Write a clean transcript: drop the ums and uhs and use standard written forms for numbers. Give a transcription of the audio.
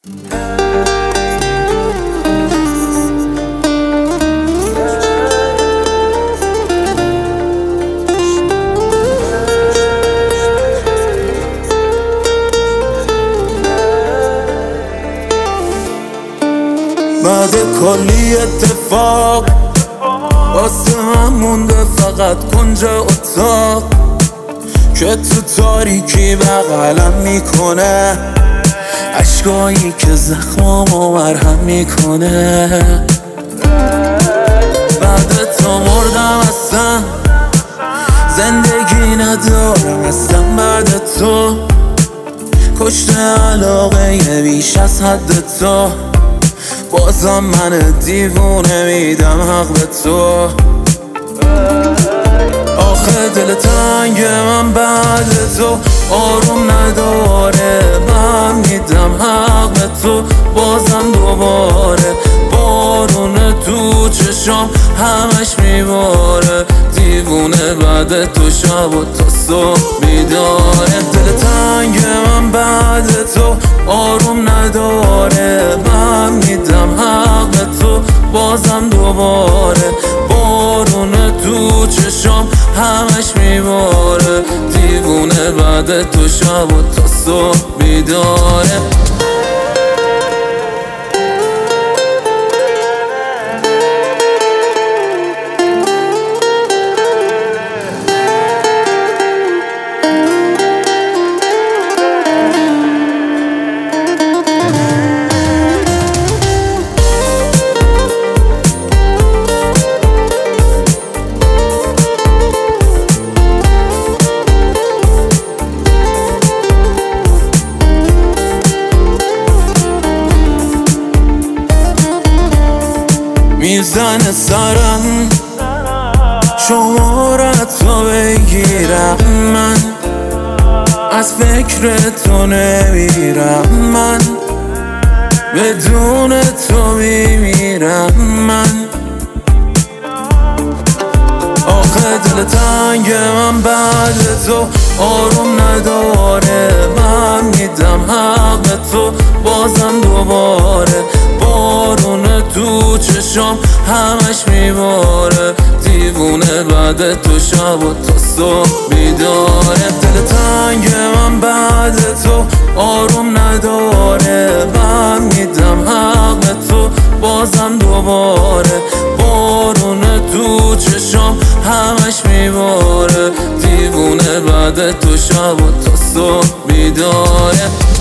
بعد کلی اتفاق واسه هم مونده فقط کنج اتاق که تو تاریکی بغلم میکنه، عشقایی که زخمامو مرهم میکنه. بعد تو مردم اصلا، زندگی ندارم اصلا. بعد تو کشته علاقه بیش از حد تو، بازم من دیوونه میدم حق به تو. آخه دل تنگ من بعد تو آروم نداره، من میدم حق به تو بازم دوباره. بارون تو چشام همش میباره، دیوونه بعد تو شب و تا صبح بیداره. دل تنگ من بعد تو آروم نداره، من میدم حق به تو بازم دوباره. بارون تو چشام همش میباره، دیوونه بعد تو شب و تا صبح بیداره. میزنه سرم شمارتو بگیرم، من از فکر تو نمیرم، من بدون تو میمیرم. من آخه دل تنگ من بعد تو آروم نداره، من میدم حق به تو بازم دوباره. بارون تو چشام همش میباره، دیوونه بعد تو شب و تا صبح بیداره. دل تنگ من بعد تو آروم نداره، من میدم حق به تو بازم دوباره. بارون تو چشام همش میباره، دیوونه بعد تو شب و تا صبح بیداره.